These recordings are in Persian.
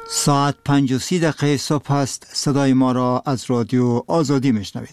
ساعت 5:30 صبح است. صدای ما را از رادیو آزادی میشنوید.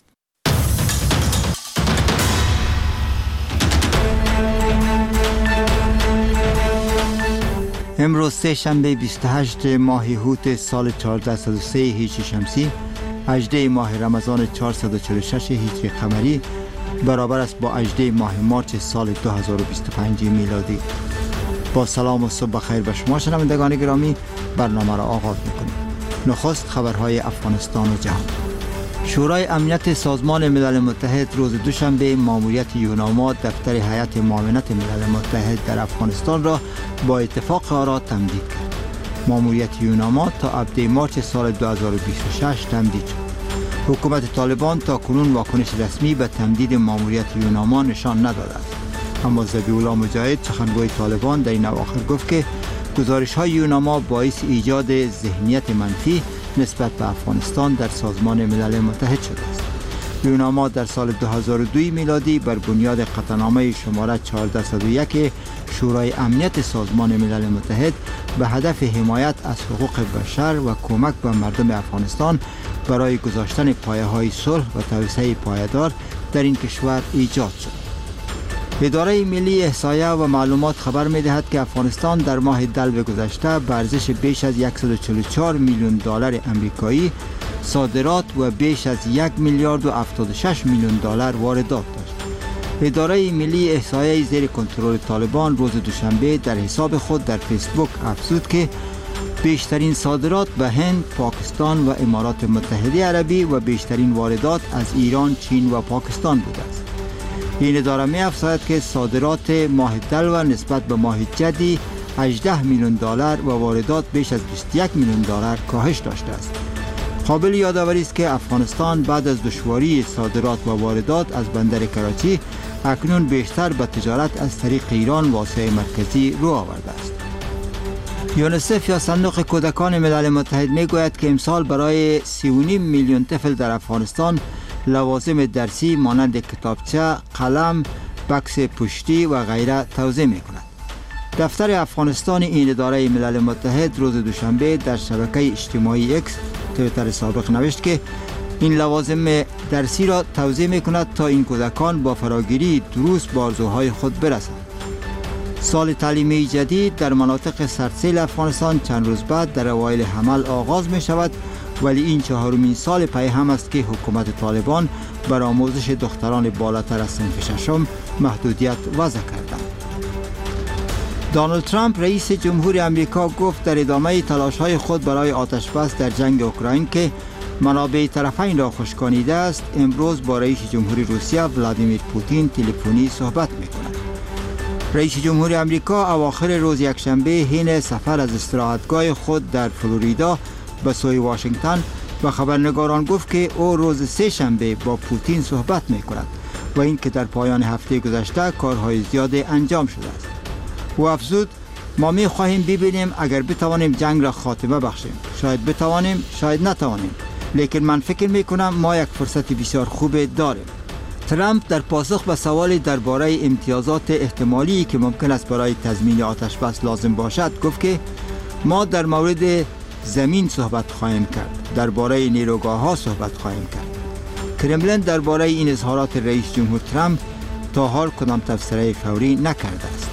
امروز سه‌شنبه 28 ماه هوت سال 1403 هجری شمسی، 18 ماه رمضان 446 هجری قمری، برابر است با 18 ماه مارس سال 2025 میلادی. با سلام و صبح خیر به شما شنوندگان گرامی، برنامه را آغاز میکنیم. نخست خبرهای افغانستان و جهان. شورای امنیت سازمان ملل متحد روز دوشنبه ماموریت یوناما دفتر هیئت معاونت ملل متحد در افغانستان را با اتفاق آرا تمدید کرد. ماموریت یوناما تا ابد مارس سال 2026 تمدید شد. حکومت طالبان تا کنون واکنش رسمی به تمدید ماموریت یوناما نشان نداده است. اما ذبیح الله مجاهد سخنگوی طالبان در این اواخر گفت که گزارش‌های یوناما باعث ایجاد ذهنیت منفی نسبت به افغانستان در سازمان ملل متحد شده است. یوناما در سال 2002 میلادی بر بنیاد قطعنامه شماره 1401 شورای امنیت سازمان ملل متحد به هدف حمایت از حقوق بشر و کمک به مردم افغانستان برای گذاشتن پایه‌های صلح و توسعه پایدار در این کشور ایجاد شد. اداره ملی احصایه و معلومات خبر می‌دهد که افغانستان در ماه دلو گذشته به ارزش بیش از 144 میلیون دلار آمریکایی صادرات و بیش از 1 میلیارد و 76 میلیون دلار واردات داشت. اداره ملی احصایه زیر کنترل طالبان روز دوشنبه در حساب خود در فیسبوک افزود که بیشترین صادرات به هند، پاکستان و امارات متحده عربی و بیشترین واردات از ایران، چین و پاکستان بوده است. این اداره می افزاید که صادرات ماه دلو نسبت به ماه جدی 18 میلیون دلار و واردات بیش از 21 میلیون دلار کاهش داشته است. قابل یادآوری است که افغانستان بعد از دشواری صادرات و واردات از بندر کراچی اکنون بیشتر به تجارت از طریق ایران و آسیای مرکزی رو آورده است. یونیسف یا صندوق کودکان ملل متحد می گوید که امسال برای 3.5 میلیون طفل در افغانستان لوازم درسی مانند کتابچه، قلم، بکس پشتی و غیره توزیع می کند. دفتر افغانستان این اداره ملل متحد روز دوشنبه در شبکه اجتماعی اکس توییتر سابق نوشت که این لوازم درسی را توزیع می کند تا این کودکان با فراگیری دروس به آرزوهای خود برسند. سال تعلیمی جدید در مناطق سردسیل افغانستان چند روز بعد در اوایل حمل آغاز می شود، ولی این 4مین سال پی هم است که حکومت طالبان بر آموزش دختران بالاتر از صنف ششم محدودیت وضع کردند. دونالد ترامپ رئیس جمهور امریکا گفت در ادامه تلاش‌های خود برای آتش بس در جنگ اوکراین که منابع طرفین را خشکانیده است، امروز با رئیس جمهوری روسیه ولادیمیر پوتین تلفنی صحبت می‌کند. رئیس جمهور امریکا اواخر روز یکشنبه حین سفر از استراحتگاه خود در فلوریدا به سوی واشنگتن به خبرنگاران گفت که او روز سه‌شنبه با پوتین صحبت می‌کند و این که در پایان هفته گذشته کارهای زیاد انجام شده است. او افزود ما می‌خواهیم ببینیم اگر بتوانیم جنگ را خاتمه بخشیم. شاید بتوانیم، شاید نتوانیم، لیکن من فکر می‌کنم ما یک فرصت بسیار خوب داریم. ترامپ در پاسخ به سوالی درباره امتیازات احتمالی که ممکن است برای تضمین آتش بس لازم باشد گفت که ما در مورد زمین صحبت خواهیم کرد، درباره نیروگاه‌ها صحبت خواهیم کرد. کرملین درباره این اظهارات رئیس جمهور ترامپ تا حال کدام تفسیر فوری نکرده است.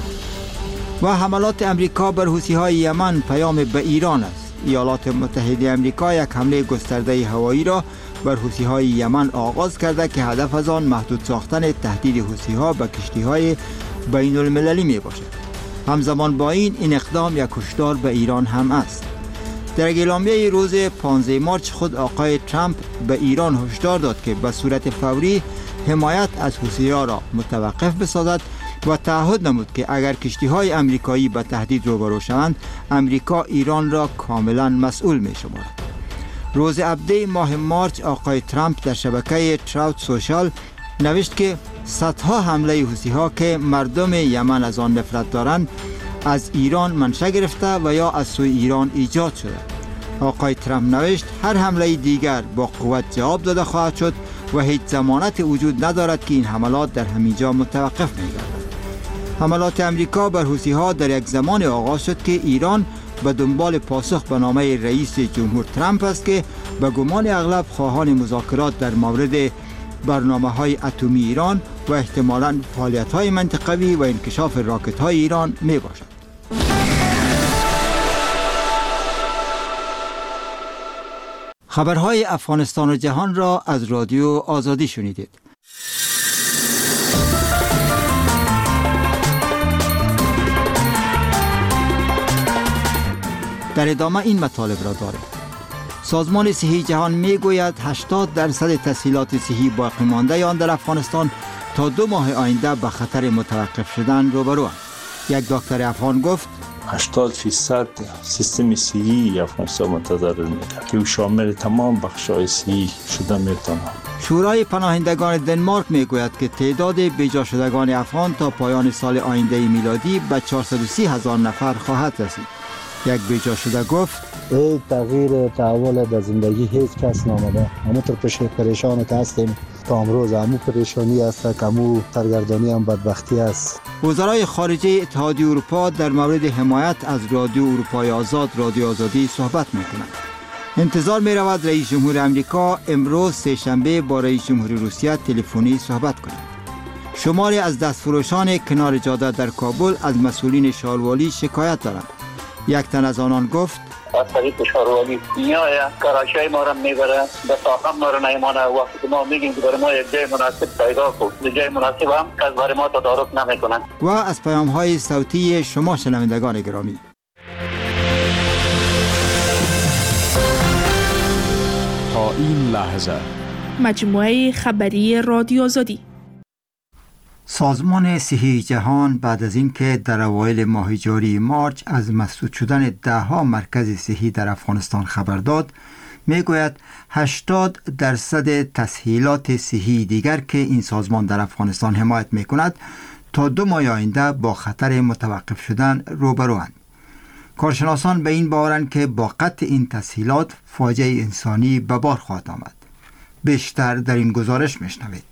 و حملات امریکا بر حوثی‌های یمن پیام به ایران است. ایالات متحده امریکا یک حمله گسترده هوایی را بر حوثی‌های یمن آغاز کرده که هدف از آن محدود ساختن تهدید حوثی‌ها به کشتی‌های بین‌المللی میباشد. همزمان با این اقدام یک هشدار به ایران هم است. در اعلامیه روز 15 مارس خود آقای ترامپ به ایران هشدار داد که به صورت فوری حمایت از حوثی‌ها را متوقف بسازد و تعهد نمود که اگر کشتی‌های آمریکایی به تهدید روبرو شوند، آمریکا ایران را کاملا مسئول می‌شمارد. روز 17 ماه مارس آقای ترامپ در شبکه تروت سوشال نوشت که صدها حمله حوثی‌ها که مردم یمن از آن نفرت دارند از ایران منشأ گرفته و یا از سوی ایران ایجاد شده. آقای ترامپ نوشت هر حمله دیگر با قوت جواب داده خواهد شد و هیچ ضمانت وجود ندارد که این حملات در همینجا متوقف می‌گردد. حملات امریکا بر حوثی‌ها در یک زمان آغاز شد که ایران به دنبال پاسخ به نامه رئیس جمهور ترامپ است که به گمان اغلب خواهان مذاکرات در مورد برنامه‌های اتمی ایران و احتمالاً فعالیت‌های منطقوی و انکشاف راکت‌های ایران می‌باشد. خبرهای افغانستان و جهان را از رادیو آزادی شنیدید. در ادامه این مطالب را داریم. سازمان صحی جهان میگوید 80% تسهیلات صحی باقی مانده آن در افغانستان تا 2 ماه آینده به خطر متوقف شدن روبروند. یک دکتر افغان گفت 80% سیستم صحی افغانستان متضرر می‌گردد که شامل تمام بخش‌های صحی شده می‌تواند. شورای پناهندگان دنمارک میگوید که تعداد بیجا شدگان افغان تا پایان سال آینده میلادی به 430,000 نفر خواهد رسید. یک بیجا شده گفت ای تغییر تحول در زندگی هیچ کس نامده. همونطور پریشان که هستیم تا امروز همون پریشانی است که همون سرگردانی هم بدبختی است. وزرای خارجه اتحادیه اروپا در مورد حمایت از رادیو اروپای آزاد رادیو آزادی صحبت میکنند. انتظار می رود رئیس جمهور امریکا امروز سه‌شنبه با رئیس جمهور روسیه تلفنی صحبت کنند. شماری از دستفروشان کنار جاده در کابل از مسئولین شاروالی شکایت دارند. یک تن از آنان گفت از طریق شاروالی میآید کرایه ما را میبره به ساختم ما را نیمانه. وقتی ما میگیم که برای ما یک جای مناسب پیدا کن جای مناسب هم کس برای ما تدارک نمیکنند. و از پیام های صوتی شما شنوندگان گرامی، تا این لحظه مجموعه خبری رادیو آزادی. سازمان صحی جهان بعد از اینکه در اوایل ماه جاری مارچ از مسدود شدن 10 مرکز صحی در افغانستان خبر داد، میگوید 80% تسهیلات صحی دیگر که این سازمان در افغانستان حمایت میکند تا 2 ماه آینده با خطر متوقف شدن روبروند. کارشناسان به این باورند که با قطع این تسهیلات فاجعه انسانی به بار خواهد آمد. بیشتر در این گزارش میشنوید.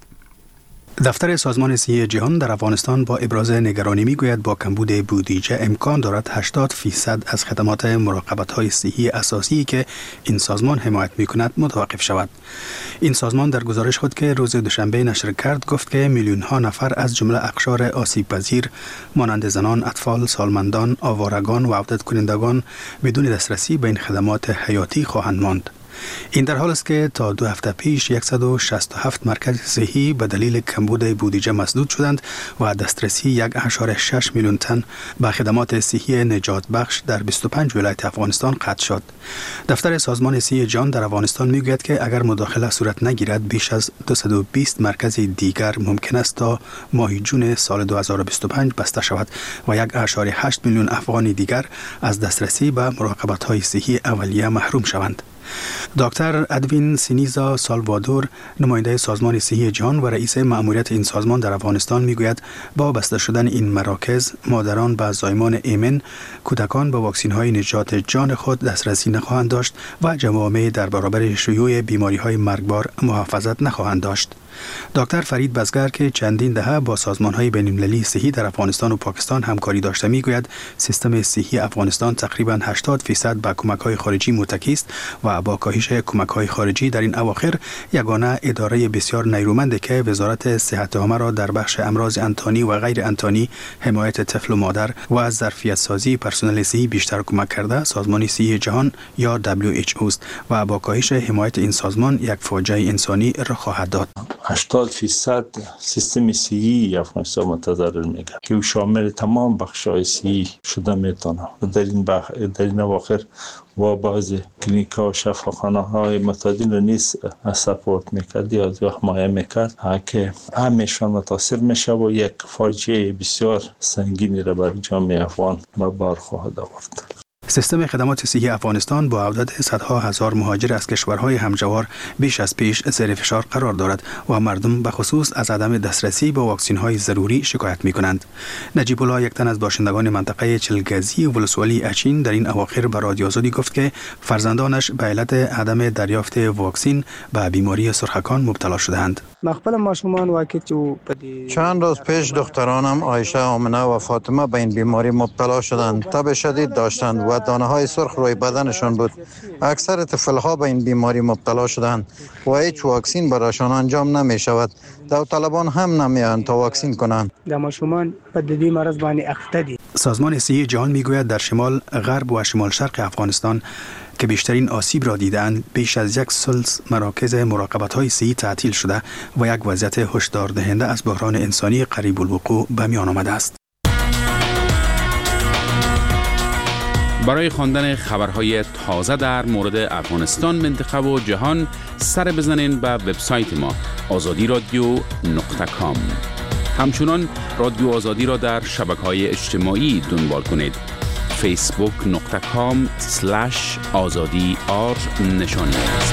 دفتر سازمان صحی جهان در افغانستان با ابراز نگرانی میگوید با کمبود بودجه امکان دارد 80% از خدمات مراقبت‌های صحی اساسی که این سازمان حمایت میکند متوقف شود. این سازمان در گزارش خود که روز دوشنبه نشر کرد گفت که میلیون‌ها نفر از جمله اقشار آسیب‌پذیر مانند زنان، اطفال، سالمندان، آوارگان و عودت کنندگان بدون دسترسی به این خدمات حیاتی خواهند ماند. این در حال است که تا 2 هفته پیش 167 مرکز صحی به دلیل کمبود بودجه مسدود شدند و دسترسی 1.6 میلیون تن به خدمات صحی نجات بخش در 25 ولایت افغانستان قطع شد. دفتر سازمان صحی جهان در افغانستان میگوید که اگر مداخله صورت نگیرد بیش از 220 مرکز دیگر ممکن است تا ماه جون سال 2025 بسته شود و 1.8 میلیون افغانی دیگر از دسترسی به مراقبت‌های صحی اولیه محروم شوند. دکتر ادوین سینیزا سالوادور، نماینده سازمان صحی جهان و رئیس مأموریت این سازمان در افغانستان میگوید با بسته شدن این مراکز مادران به زایمان ایمن، کودکان به واکسین‌های نجات جان خود دسترسی نخواهند داشت و جوامع در برابر شیوع بیماری‌های مرگبار محافظت نخواهند داشت. دکتر فرید بزگر که چندین دهه با سازمان‌های بین‌المللی صحی در افغانستان و پاکستان همکاری داشته میگوید سیستم صحی افغانستان تقریباً 80% به کمک‌های خارجی متکی است و با کاهش کمک‌های خارجی در این اواخر یگانه اداره بسیار نیرومندی که وزارت صحت عامه را در بخش امراض انتانی و غیر انتانی، حمایت طفل و مادر و ظرفیت سازی پرسنل صحی بیشتر کمک کرده سازمان صحی جهان یا WHO است و با کاهش حمایت این سازمان یک فاجعه انسانی رخ خواهد داد. 80% سیستم صحی افغانستان متضرر میگردد که شامل تمام بخش‌های صحی شده میتونه. در این اواخر و بعض کلینیک‌ها و شفاخانه‌های متعدد رو نیز سپورت میکرد یا حمایه میکرد که همشان متاثر میشه و یک فاجعه بسیار سنگینی را بر جامعه افغان به بار خواهد آورد. سیستم خدمات صحی افغانستان با عدد صدها هزار مهاجر از کشورهای همجوار بیش از پیش زیر فشار قرار دارد و مردم به خصوص از عدم دسترسی به واکسین‌های ضروری شکایت می‌کنند. نجیب الله، یک تن از باشندگان منطقه چلگزی ولسوالی اچین، در این اواخر به رادیو آزادی گفت که فرزندانش به علت عدم دریافت واکسین به بیماری سرخکان مبتلا شده‌اند. چند روز پیش دخترانم عایشه، آمنه و فاطمه به این بیماری مبتلا شدند. تب شدید داشتند و و دانه‌های سرخ روی بدنشان بود. اکثر طفل‌ها به این بیماری مبتلا شدند و هیچ واکسین برایشان انجام نمی‌شود. داوطلبان هم نمی‌آیند تا واکسین کنند. دمشومان بددی مرض بانی اختدی. سازمان صحی جهان میگوید در شمال غرب و شمال شرق افغانستان که بیشترین آسیب را دیدند، بیش از 1 ثلث مراکز مراقبت‌های صحی تعطیل شده و یک وضعیت هشدار دهنده از بحران انسانی قریب الوقوع به میان آمده است. برای خواندن خبرهای تازه در مورد افغانستان، منطقه و جهان سر بزنین به وبسایت ما azadiradio.com. همچنان رادیو آزادی را در شبکه‌های اجتماعی دنبال کنید. facebook.com/azadi_r نشانی است.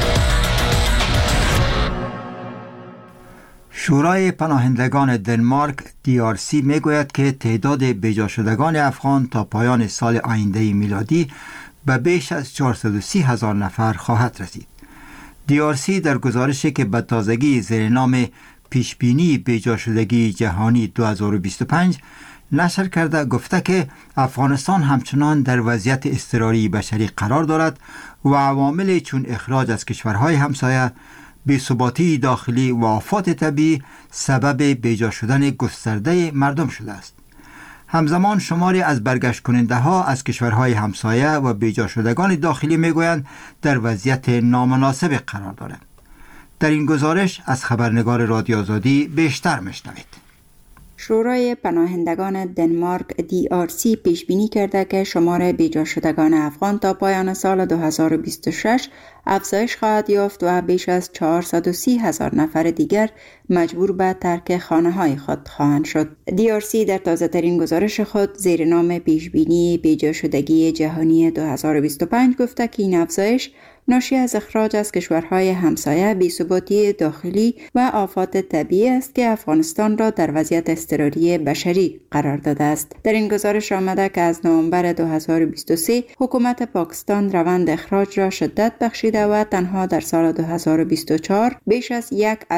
شورای پناهندگان دنمارک DRC میگوید که تعداد بیجا شدگان افغان تا پایان سال آینده میلادی به بیش از 430,000 نفر خواهد رسید. DRC در گزارشی که به تازگی زیر نام پیشبینی بیجا شدگی جهانی 2025 نشر کرده گفته که افغانستان همچنان در وضعیت اضطراری بشری قرار دارد و عوامل چون اخراج از کشورهای همسایه، بی‌ثباتی داخلی و آفات طبیعی سبب بیجا شدن گسترده مردم شده است. همزمان شماری از برگشت کننده ها از کشورهای همسایه و بیجا شدگان داخلی میگویند در وضعیت نامناسب قرار دارند. در این گزارش از خبرنگار رادیو آزادی بیشتر میشنوید. شورای پناهندگان دنمارک DRC پیش بینی کرده که شمار بیجا شدگان افغان تا پایان سال 2026 افزایش خواهد یافت و بیش از 430,000 نفر دیگر مجبور به ترک خانه‌های خود خواهند شد. DRC در تازه ترین گزارش خود زیر نام پیش بینی بیجا شدگی جهانی 2025 گفته که این افزایش ناشی از اخراج از کشورهای همسایه، بی‌ثباتی داخلی و آفات طبیعی است که افغانستان را در وضعیت اضطراری بشری قرار داده است. در این گزارش آمده که از نوامبر 2023 حکومت پاکستان روند اخراج را شدت بخشیده و تنها در سال 2024 بیش از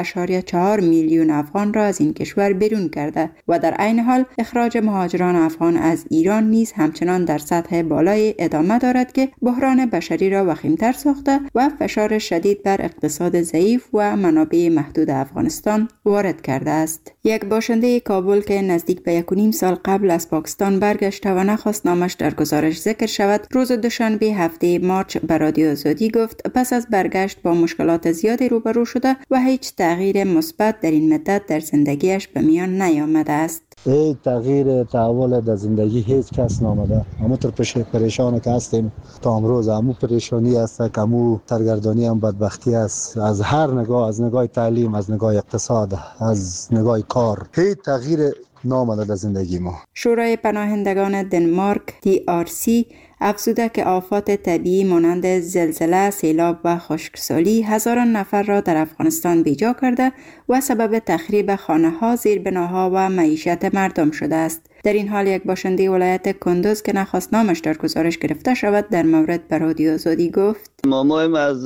1.4 میلیون افغان را از این کشور بیرون کرده و در عین حال اخراج مهاجران افغان از ایران نیز همچنان در سطح بالای ادامه دارد که بحران بشری را وخیم‌تر ساخته و فشار شدید بر اقتصاد ضعیف و منابع محدود افغانستان وارد کرده است. یک باشنده کابل که نزدیک به 1.5 سال قبل از پاکستان برگشته و نخواست نامش در گزارش ذکر شود، روز دوشنبه هفته مارچ به رادیو آزادی گفت پس از برگشت با مشکلات زیادی روبرو شده و هیچ تغییر مثبت در این مدت در زندگیش به میان نیامده است. هیچ تغییر تحول در زندگی هیچ کس نامده. همونطور پریشان که هستیم تا امروز، همون پریشانی است که همون سرگردانی هم بدبختی است، از هر نگاه، از نگاه تعلیم، از نگاه اقتصاد، از نگاه کار، هیچ تغییر نامده در زندگی ما. شورای پناهندگان دنمارک DRC افزوده که آفات طبیعی مانند زلزله، سیلاب و خشکسالی هزاران نفر را در افغانستان بیجا کرده و سبب تخریب خانه‌ها، زیربناها و معیشت مردم شده است. در این حال یک باشنده ولایت کندوز که نخواست نامش در گزارش گرفته شود در مورد به رادیو آزادی گفت مامایم از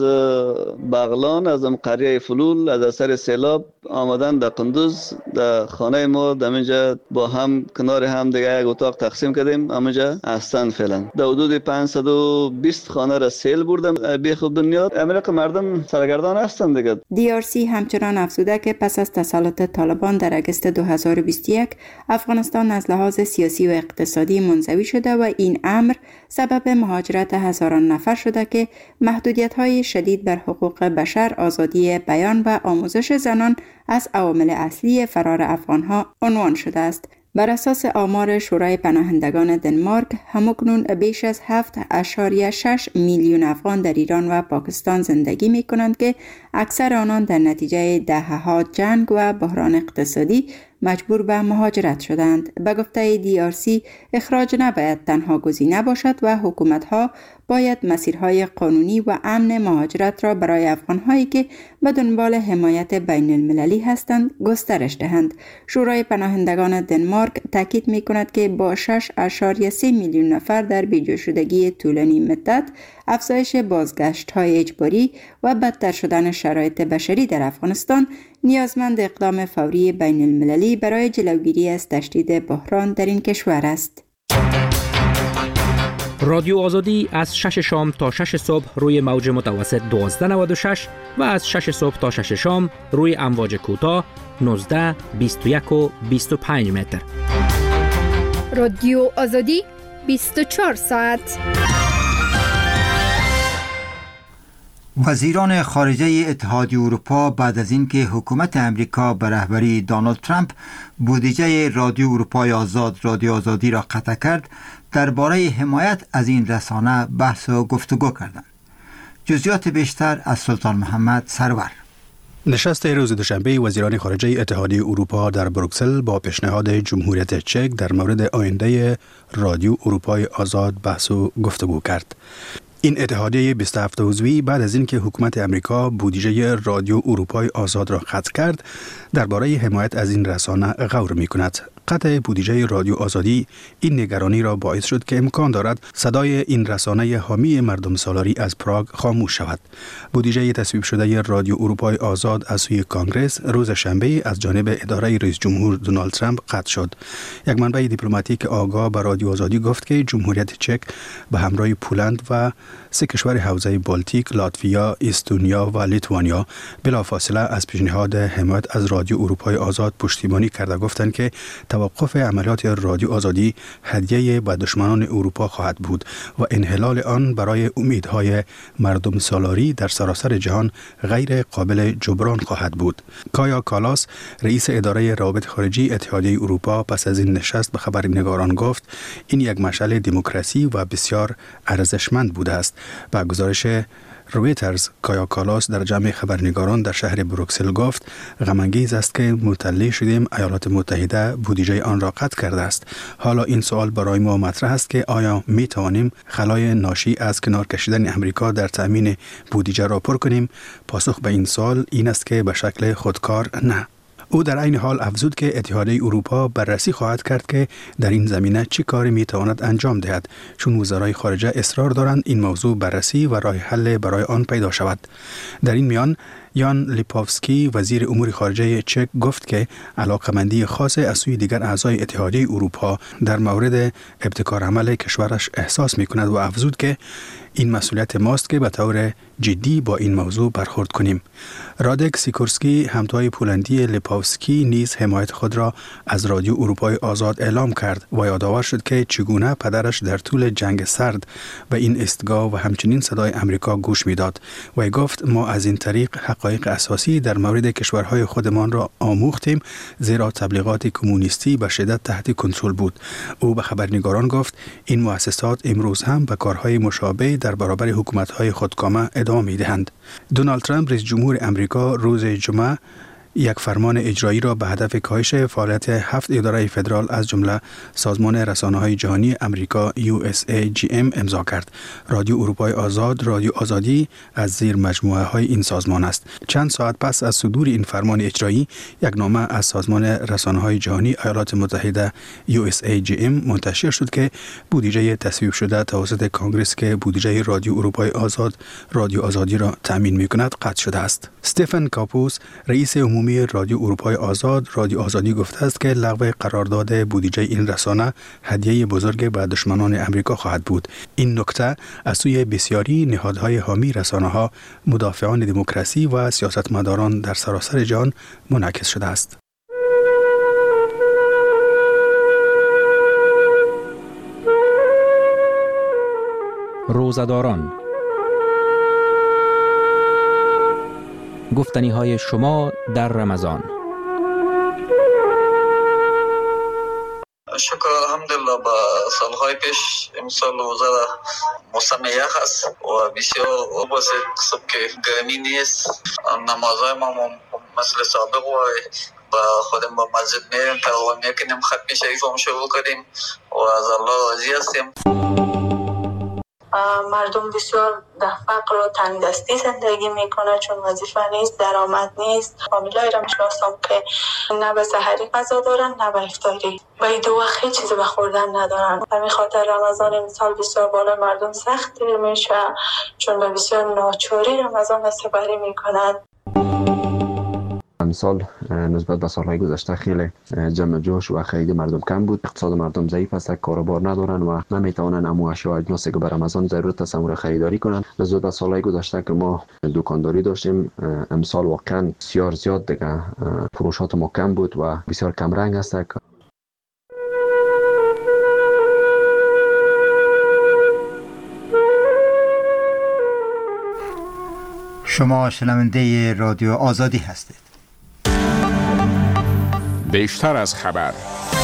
بغلان، از قریه فلول، از اثر سیلاب آمدن در کندوز، در خانه ما در اینجا با هم کنار هم دیگه یک اتاق تقسیم کردیم. همونجا هستن فعلا. در حدود 520 خانه را سیل بردم بی خود بنیاد. امریک مردم سرگردان هستن دیگه. DRC همچنان افزوده که پس از تسلط طالبان در اگست 2021 افغانستان از لحاظ سیاسی و اقتصادی منزوی شده و این امر سبب مهاجرت هزاران نفر شده که محدودیت‌های شدید بر حقوق بشر، آزادی بیان و آموزش زنان از عوامل اصلی فرار افغان‌ها عنوان شده است. بر اساس آمار شورای پناهندگان دنمارک، همکنون بیش از 7.6 میلیون افغان در ایران و پاکستان زندگی می کنند که اکثر آنان در نتیجه دهه‌ها جنگ و بحران اقتصادی مجبور به مهاجرت شدند. به گفته DRC، اخراج نباید تنها گزینه باشد و حکومت‌ها باید مسیرهای قانونی و امن مهاجرت را برای افغان‌هایی که به دنبال حمایت بین المللی هستند گسترش دهند. شورای پناهندگان دنمارک تاکید می‌کند که با 6.3 میلیون نفر در بیجا شدگی طولانی مدت، افزایش بازگشت‌های اجباری و بدتر شدن شرایط بشری در افغانستان، نیازمند اقدام فوری بین المللی برای جلوگیری از تشدید بحران در این کشور است. رادیو آزادی از 6 شام تا 6 صبح روی موج متوسط 1296 و از 6 صبح تا 6 شام روی امواج کوتاه 19، 21 و 25 متر. رادیو آزادی 24 ساعت. وزیران خارجه اتحادیه اروپا بعد از اینکه حکومت امریکا به رهبری دونالد ترامپ بودجه رادیو اروپای آزاد رادیو آزادی را قطع کرد، درباره حمایت از این رسانه بحث و گفتگو کردند. جزئیات بیشتر از سلطان محمد سرور. نشست روز دوشنبه وزیران خارجه اتحادیه اروپا در بروکسل با پیشنهاد جمهوریت چک در مورد آینده رادیو اروپای آزاد بحث و گفتگو کرد. این اتحادیه 27 عضوی بعد از اینکه حکومت امریکا بودجه رادیو اروپای آزاد را قطع کرد، درباره حمایت از این رسانه غور می‌کند. قطع بودجه رادیو آزادی این نگرانی را باعث شد که امکان دارد صدای این رسانه حامی مردم سالاری از پراگ خاموش شود. بودجه تصویب شده رادیو اروپای آزاد از سوی کانگرس روز شنبه از جانب اداره رئیس جمهور دونالد ترامپ قطع شد. یک منبع دیپلماتیک آگاه به رادیو آزادی گفت که جمهوریت چک به همراه پولند و 3 کشور حوزه بالتیک، لاتویا، استونیا و لیتوانیا بلافاصله از پیشنهاد حمایت از رادیو اروپای آزاد پشتیبانی کرده، گفتند که توقف عملیات رادیو آزادی هدیه به دشمنان اروپا خواهد بود و انحلال آن برای امیدهای مردم سالاری در سراسر جهان غیر قابل جبران خواهد بود. کایا کالاس رئیس اداره روابط خارجی اتحادیه اروپا پس از این نشست به خبرنگاران گفت این یک مشعل دموکراسی و بسیار ارزشمند بوده است. با گزارش رویترز، کایا کالاس در جمع خبرنگاران در شهر بروکسل گفت غم‌انگیز است که مطلع شدیم ایالات متحده بودجه آن را قطع کرده است. حالا این سوال برای ما مطرح است که آیا می توانیم خلای ناشی از کنار کشیدن امریکا در تامین بودجه را پر کنیم؟ پاسخ به این سوال این است که به شکل خودکار نه. او در این حال افزود که اتحادیه اروپا بررسی خواهد کرد که در این زمینه چه کاری می تواند انجام دهد، چون وزرای خارجه اصرار دارند این موضوع بررسی و راه حل برای آن پیدا شود. در این میان یان لیپوفسکی وزیر امور خارجه چک گفت که علاقمندی خاص از سوی دیگر اعضای اتحادیه اروپا در مورد ابتکار عمل کشورش احساس می کند و افزود که این مسئولیت ماست که به طور جدی با این موضوع برخورد کنیم. رادک سیکورسکی همتای پولندی لیپوفسکی نیز حمایت خود را از رادیو اروپای آزاد اعلام کرد و یادآور شد که چگونه پدرش در طول جنگ سرد به این استگاه و همچنین صدای امریکا گوش میداد و گفت ما از این طریق حقایق اساسی در مورد کشورهای خودمان را آموختیم، زیرا تبلیغات کمونیستی به شدت تحت کنترل بود. او به خبرنگاران گفت این مؤسسات امروز هم به کارهای مشابه در برابر حکومت‌های خودکامه ادامه می‌دهند. دونالد ترامپ رئیس جمهور امریکا روز جمعه یک فرمان اجرایی را به هدف کاهش فعالیت 7 اداره فدرال از جمله سازمان رسانه‌های جهانی امریکا USAGM امضا کرد. رادیو اروپای آزاد رادیو آزادی از زیر مجموعه های این سازمان است. چند ساعت پس از صدور این فرمان اجرایی، یک نامه از سازمان رسانه‌های جهانی ایالات متحده USAGM منتشر شد که بودجه تصویب شده توسط کانگرس که بودجه رادیو اروپای آزاد رادیو آزادی را تامین می‌کند قطع شده است. استفن کاپوس رئیس عمومی رادیو اروپای آزاد رادیو آزادی گفته است که لغو قرارداد بودجه این رسانه هدیه بزرگ به دشمنان امریکا خواهد بود. این نکته از سوی بسیاری نهادهای حامی رسانه‌ها، مدافعان دموکراسی و سیاستمداران در سراسر جهان منعکس شده است. روزه‌داران، گفتنی های شما در رمضان. شکر الحمدلله. با سالهای پیش امسال روزه موسم یخ است و بسیار بسیط صبح که گرمی نیست. نمازهای ما مثل سابق و با خودم با مسجد میریم تقریبا میکنیم، ختم شریف هم شروع کردیم و از الله راضی هستیم. مردم بسیار در فقر و تنگدستی زندگی میکنه چون وظیفه نیست، درآمد نیست. فامیلای را میشناسم که نه به سحری غذا دارن نه به افطاری، به این دو وقت هیچ چیزی به خوردن ندارن. همین خاطر رمضان این سال بسیار بالا مردم سخت دیر میشه چون به بسیار ناچاری رمضان سپری میکنن. امسال نسبت به سالهای گذشته خیلی جمع جوش و خرید مردم کم بود. اقتصاد مردم ضعیف است، کاروبار ندارن و نمیتوانن امو اشیاء اجناسی که بر رمضان ضرورت است امور خریداری کنن. نسبت به سالهای گذشته که ما دکانداری داشتیم، امسال واقعا بسیار زیاد دیگه فروشات ما کم بود و بسیار کم رنگ است. شما شنونده رادیو آزادی هستید. بیشتر از خبر.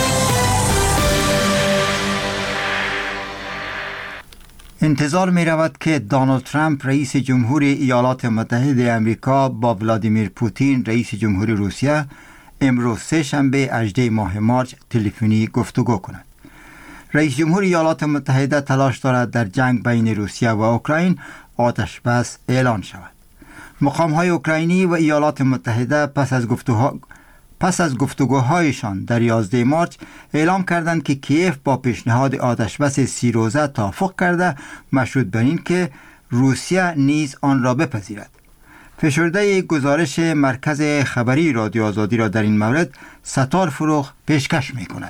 انتظار می رود که دونالد ترامپ رئیس جمهوری ایالات متحده آمریکا با ولادیمیر پوتین رئیس جمهوری روسیه امروز سه‌شنبه 18 ماه مارس تلفنی گفتگو کنند. رئیس جمهوری ایالات متحده تلاش دارد در جنگ بین روسیه و اوکراین آتش بس اعلان شود. مقام‌های اوکراینی و ایالات متحده پس از گفتگوهایشان در 11 مارس اعلام کردند که کیف با پیشنهاد آتشبس 30 روزه توافق کرده، مشروط بر این که روسیه نیز آن را بپذیرد. فشرده گزارش مرکز خبری رادیو آزادی را در این مورد ستار فروغ پیشکش می‌کند.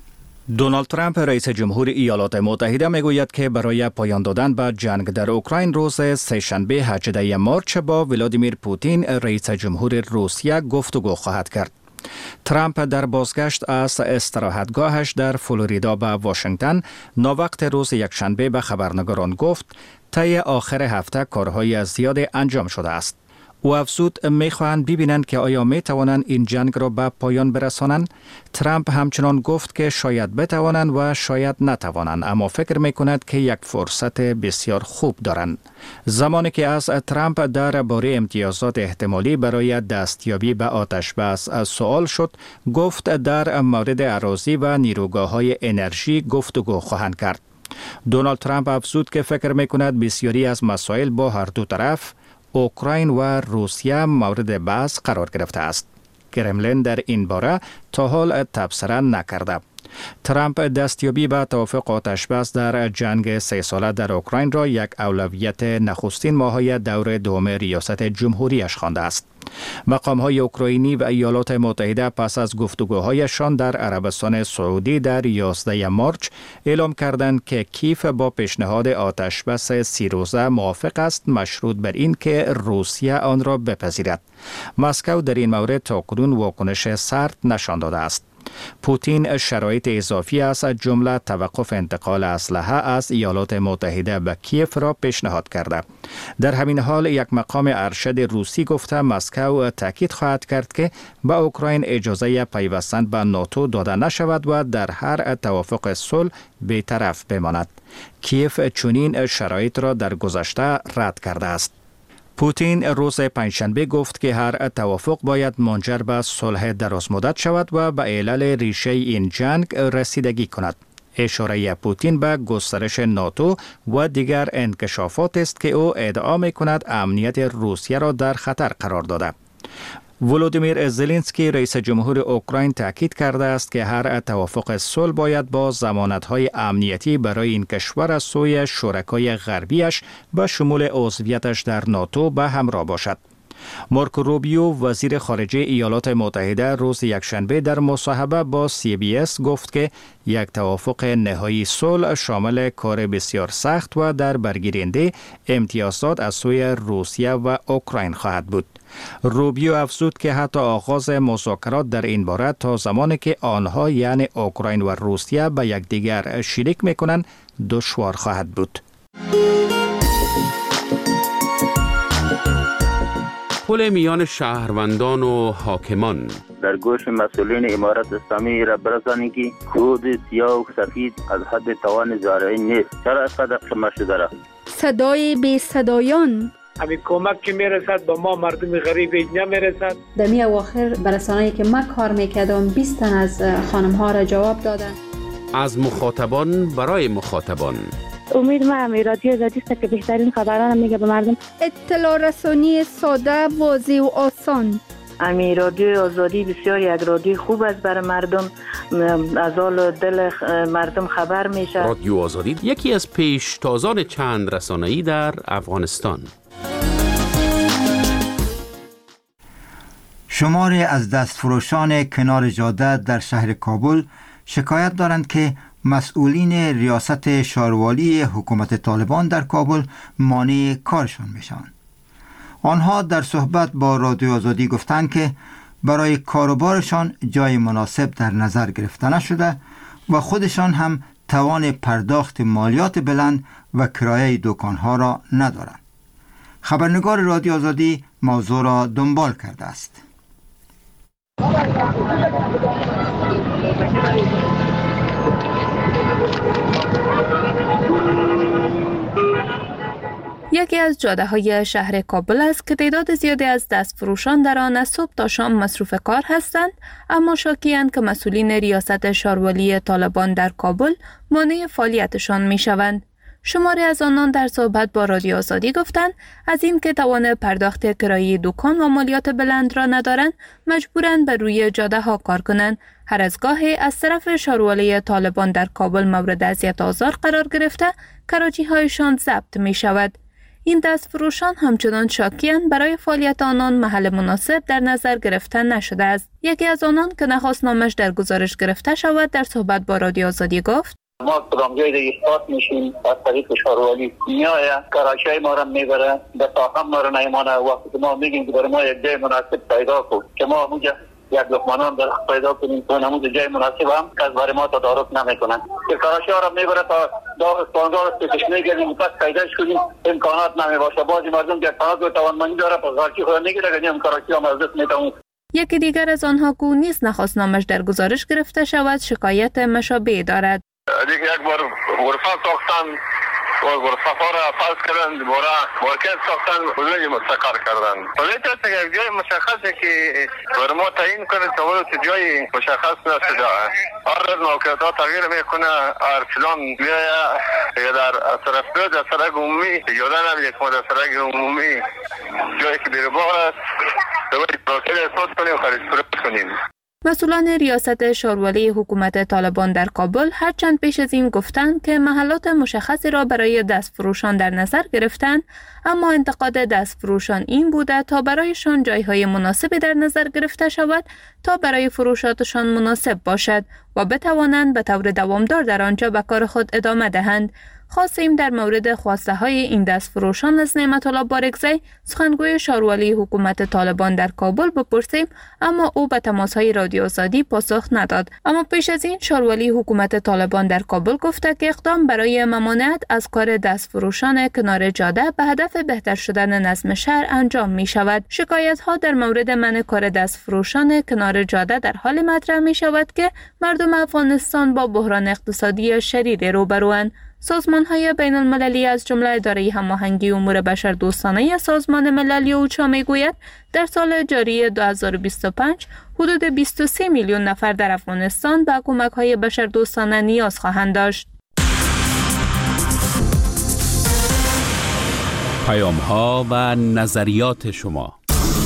دونالد ترامپ رئیس جمهوری ایالات متحده میگوید که برای پایان دادن به جنگ در اوکراین روز سه‌شنبه 18 مارس با ولادیمیر پوتین رئیس جمهور روسیه گفتگو خواهد کرد. ترامپ در بازگشت از استراحتگاهش در فلوریدا به واشنگتن ناوقت روز یکشنبه به خبرنگاران گفت طی آخر هفته کارهای زیادی انجام شده است. او افزود میخواهند ببینند که آیا میتوانند این جنگ را به پایان برسانند. ترامپ همچنان گفت که شاید بتوانند و شاید نتوانند، اما فکر میکند که یک فرصت بسیار خوب دارند. زمانی که از ترامپ درباره امتیازات احتمالی برای دستیابی به آتش بس سوال شد، گفت در مورد اراضی و نیروگاه‌های انرژی گفتگو خواهند کرد. دونالد ترامپ افزود که فکر میکند بسیاری از مسائل با هر دو طرف اوکراین و روسیه مورد بحث قرار گرفته است. کرملین در این باره تا حال تبصره نکرده. ترامپ دستیابی به توافق آتشبس در جنگ 3 ساله در اوکراین را یک اولویت نخستین ماه‌های دور دوم ریاست جمهوریش خوانده است. مقام‌های اوکراینی و ایالات متحده پس از گفتگوهایشان در عربستان سعودی در 11 مارس اعلام کردند که کیف با پیشنهاد آتشبس 30 روزه موافق است، مشروط بر این که روسیه آن را بپذیرد. مسکو در این مورد تاکنون واکنش سرد نشان داده است. پوتین شرایط اضافی از جمله توقف انتقال اسلحه از ایالات متحده به کیف را پیشنهاد کرده. در همین حال یک مقام ارشد روسی گفته مسکو تاکید خواهد کرد که به اوکراین اجازه پیوستن به ناتو داده نشود و در هر توافق صلح بی‌طرف بماند. کیف چنین شرایط را در گذشته رد کرده است. پوتین روز پنجشنبه گفت که هر توافق باید منجر به صلح درازمدت شود و به علل ریشه این جنگ رسیدگی کند. اشاره پوتین به گسترش ناتو و دیگر انکشافات است که او ادعا می‌کند امنیت روسیه را در خطر قرار داده. ولودیمیر زلنسکی رئیس جمهور اوکراین تاکید کرده است که هر توافق صلح باید با ضمانت‌های امنیتی برای این کشور از سوی شرکای غربیش به شمول عضویتش در ناتو به همراه باشد. مارکو روبیو وزیر خارجه ایالات متحده روز یکشنبه در مصاحبه با CBS گفت که یک توافق نهایی صلح شامل کار بسیار سخت و در برگیرنده امتیازات از سوی روسیه و اوکراین خواهد بود. روبیو افزود که حتی آغاز مذاکرات در این باره تا زمانی که آنها یعنی اوکراین و روسیه به یکدیگر شریک میکنند دشوار خواهد بود. پل میان شهروندان و حاکمان در گوش مسئولین امارت اسلامی را برسانید که خود سیاه و سفید از حد توان زارعی نیست. چرا اینقدر قمه شده را؟ صدای بی صدایان همین کمک که میرسد با ما مردم غریب نمیرسد. در می اواخر برسانه‌ای که من کار میکردم 20 تن از خانم ها را جواب دادن. از مخاطبان برای مخاطبان. امید من رادیو آزادی است که بهترین خبران میگه به مردم. اطلاع رسانی ساده، واضح و آسان. امی رادیو آزادی بسیار یک رادیو خوب است برای مردم، از حال دل مردم خبر میشه. رادیو آزادی یکی از پیشتازان چند رسانه‌ای در افغانستان. شماری از دستفروشان کنار جاده در شهر کابل شکایت دارند که مسئولین ریاست شاروالی حکومت طالبان در کابل مانع کارشان میشوند. آنها در صحبت با رادیو آزادی گفتند که برای کاروبارشان جای مناسب در نظر گرفته نشده و خودشان هم توان پرداخت مالیات بلند و کرایه دکانها را ندارند. خبرنگار رادیو آزادی موضوع را دنبال کرده است. یکی از جاده‌های شهر کابل است که تعداد زیادی از دستفروشان در آن از صبح تا شام مصروف کار هستند، اما شاکی‌اند که مسئولین ریاست شاروالی طالبان در کابل مانع فعالیتشان می‌شوند. شماری از آنان در صحبت با رادیو آزادی گفتند از این که توان پرداخت کرایه دکان و مالیات بلند را ندارند، مجبورند بر روی جاده‌ها کار کنند. هر از گاهی از طرف شاروالی طالبان در کابل مورد اذیت و آزار قرار گرفته، کراچی‌هایشان ضبط می‌شود. این دستفروشان همچنان شاکی‌اند برای فعالیت آنان محل مناسب در نظر گرفته نشده است. یکی از آنان که نخواست نامش در گزارش گرفته شود در صحبت با رادیو آزادی گفت: ما کدام جای دیگه استاد میشیم از طریق شاروالی میایه کراچی ما رو میبره به طاقم ما رو نیمانه. وقتی ما میگیم که برای ما یک جای مناسب پیدا کن که ما اونجا یک لقمانان در پیدا کنیم که اونموز جای مناسب هم که از برای ما تدارک نمیکنن که کراچی ها رو میبره تا داغ استاندار استشش میگردیم پس پیداش کنیم امکانات نمیباشه. بعضی مردم که امکانات و توانمندی داره پس کراچی خود نگیره که کراچی هم از دست میتونه. یکی دیگر از آنها که نیز نخواست نامش در گزارش گرفته شود شکایت مشابه دارد. یک بار غرفه ساختن و غرفه ها را فرض کردن دوباره مارکت ساختن بزرگی مستقر کردن. ولی تا یک جای مشخصه که برای ما تعیین کنه که جای مشخص نشده. هر موقعیت ها تغییر میکنه. هر فلان بیایه یا در طرف دو در سرک عمومی یاده نمیده که ما در سرک عمومی جایی که بیربار است دوباره پروسیل احساس کنیم و خرید فروش کنیم. مسئولان ریاست شاروالی حکومت طالبان در کابل هرچند پیش از این گفتند که محلات مشخصی را برای دستفروشان در نظر گرفتند، اما انتقاد دستفروشان این بوده تا برایشان جایهای مناسبی در نظر گرفته شود تا برای فروشاتشان مناسب باشد و بتوانند به طور دوامدار در آنجا به کار خود ادامه دهند. خواستیم در مورد خواسته های این دستفروشان از نعمت الله بارگزی سخنگوی شاروالی حکومت طالبان در کابل بپرسیم، اما او به تماس های رادیو آزادی پاسخ نداد. اما پیش از این شاروالی حکومت طالبان در کابل گفته که اقدام برای ممانعت از کار دستفروشان کنار جاده به هدف بهتر شدن نظم شهر انجام می شود. شکایت ها در مورد منع کار دستفروشان کنار جاده در حال مطرح می شود که مردم افغانستان با بحران اقتصادی شدید روبروند. سازمان‌های بین المللی از جمله اداره هماهنگی امور بشردوستانه سازمان ملل اوچا میگوید در سال جاری 2025 حدود 23 میلیون نفر در افغانستان به کمک‌های بشردوستانه نیاز خواهند داشت. پیام‌ها و نظریات شما.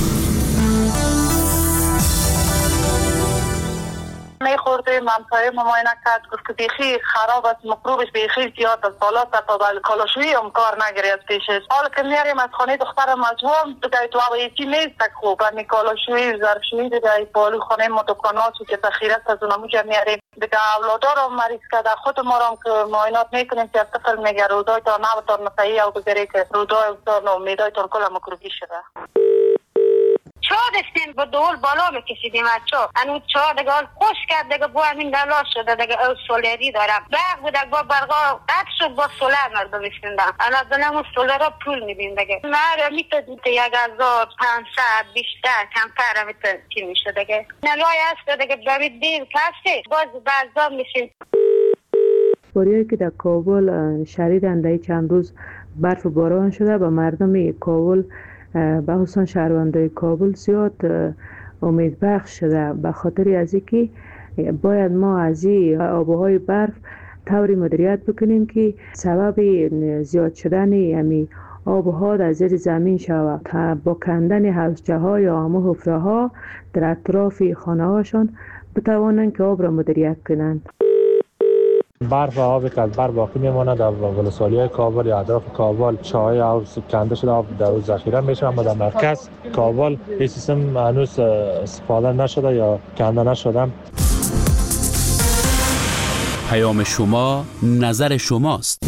خورده منطقه مماینه کرد گفت که بیخی خراب است، مکروبش بیخی زیاد است، بالا تا کالاشویی هم کار نگرفت پیشش. حالا که میاریم از خانه دختر مجموعه دیگه تو هوایتی نیست که خوب همی کالاشویی ظرفشویی دیگه بالو خانه ما دکاناتو که تخیرت از اونمو جا میاریم دیگه. اولادار هم مریض کرده، خود ما هم که معاینات میکنیم که افتفل میگه رودای تا نبتان مسایی او بگیری که رودای تا امیدای تا کل مکروبی شده. چا دستیم با دول بالا میکشیدیم از چا انو چا دیگه خوش کرد دیگه بو همین دلا شده دیگه او سولری دارم برق بود با برقا قد شد با سولر مردم بشندن انا دلمو سولر را پول میدیم دیگه نه میتونید 1500 بیشتر کمتر میتونید چی میشه دیگه نلای هست دیگه ببید دیر کسی باز بعضا میشین. باریایی که در کابل شدیدن در چند روز برف و باران شده و مردم کابل به خصوص شهروندان کابل زیاد امید بخش شده به خاطر از اینکه باید ما از این آبهای برف طوری مدیریت بکنیم که سبب زیاد شدن همین آبها در زیر زمین شود تا با کندن حوضچه ها یا همه حفره ها در اطراف خانه هاشون بتوانند که آب را مدیریت کنند. برف و آبی که از بر باقی میمونه در ولسوالی‌های کابل یا اطراف کابل چاهای آب کنده شده، آب در روز ذخیره میشه، اما در مرکز کابل این سیستم هنوز استفاده نشده یا کنده نشده. پیام شما، نظر شماست.